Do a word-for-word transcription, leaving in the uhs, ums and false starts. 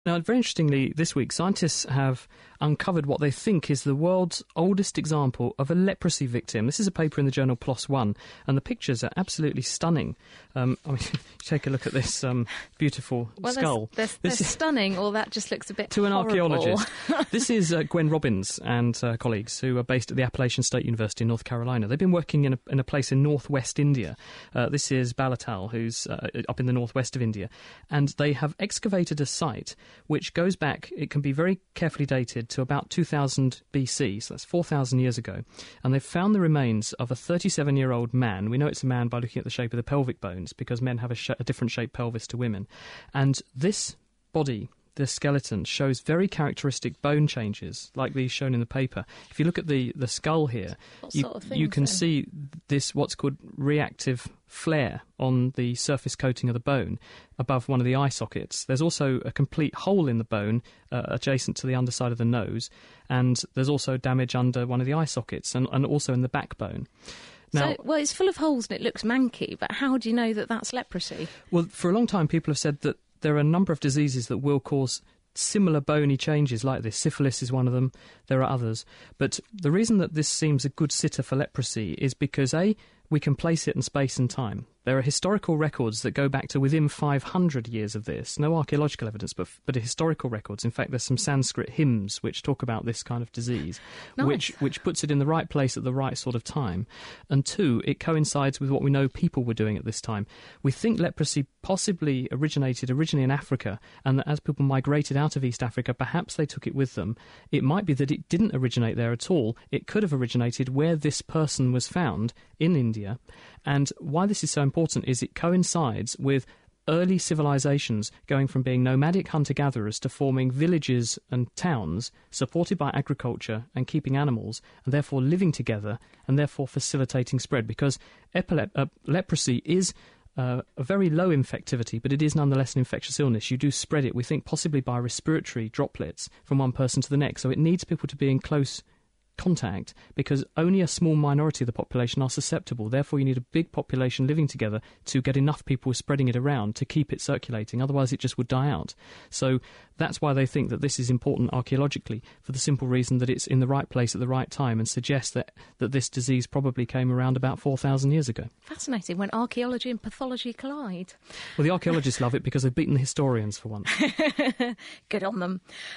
Now, very interestingly, this week, scientists have uncovered what they think is the world's oldest example of a leprosy victim. This is a paper in the journal PLOS One, and the pictures are absolutely stunning. Um, I mean, take a look at this um, beautiful well, skull. They're, they're, they're stunning, or that just looks a bit to an horrible. archaeologist. This is uh, Gwen Robbins and uh, colleagues who are based at the Appalachian State University in North Carolina. They've been working in a, in a place in northwest India. Uh, this is Balatal, who's uh, up in the northwest of India, and they have excavated a site which goes back, it can be very carefully dated, to about two thousand B C, so that's four thousand years ago, and they've found the remains of a thirty-seven-year-old man. We know it's a man by looking at the shape of the pelvic bones, because men have a, sh- a different shaped pelvis to women. And this body, the skeleton, shows very characteristic bone changes, like these shown in the paper. If you look at the, the skull here, what you, sort of things, you can then? see this, what's called reactive flare on the surface coating of the bone above one of the eye sockets. There's also a complete hole in the bone uh, adjacent to the underside of the nose, and there's also damage under one of the eye sockets and, and also in the backbone. Now, so, well, it's full of holes and it looks manky, but how do you know that that's leprosy? Well, for a long time people have said that there are a number of diseases that will cause similar bony changes like this. Syphilis is one of them. There are others. But the reason that this seems a good sitter for leprosy is because, A, we can place it in space and time. There are historical records that go back to within five hundred years of this. No archaeological evidence, but, but historical records. In fact, there's some Sanskrit hymns which talk about this kind of disease, nice. which, which puts it in the right place at the right sort of time. And two, it coincides with what we know people were doing at this time. We think leprosy possibly originated originally in Africa, and that as people migrated out of East Africa, perhaps they took it with them. It might be that it didn't originate there at all. It could have originated where this person was found, in India. And why this is so important is it coincides with early civilizations going from being nomadic hunter-gatherers to forming villages and towns supported by agriculture and keeping animals, and therefore living together and therefore facilitating spread, because epilep- uh, leprosy is uh, a very low infectivity, but it is nonetheless an infectious illness. You do spread it, we think, possibly by respiratory droplets from one person to the next, so it needs people to be in close contact, because only a small minority of the population are susceptible. Therefore, you need a big population living together to get enough people spreading it around to keep it circulating. Otherwise, it just would die out. So that's why they think that this is important archaeologically, for the simple reason that it's in the right place at the right time, and suggests that, that this disease probably came around about four thousand years ago. Fascinating, when archaeology and pathology collide. Well, the archaeologists love it because they've beaten the historians for once. Good on them.